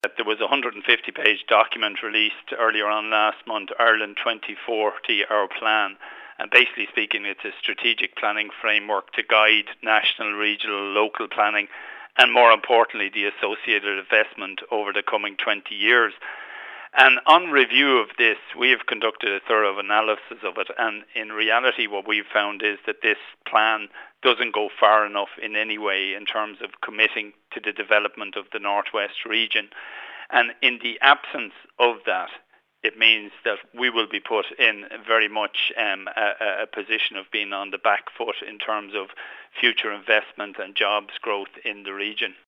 There was a 150-page document released earlier on last month, Ireland 2040, our plan. And basically speaking, it's a strategic planning framework to guide national, regional, local planning, and more importantly, the associated investment over the coming 20 years. And on review of this, we have conducted a thorough analysis of it, and in reality what we've found is that this plan doesn't go far enough in any way in terms of committing to the development of the Northwest region. And in the absence of that, it means that we will be put in very much a position of being on the back foot in terms of future investment and jobs growth in the region.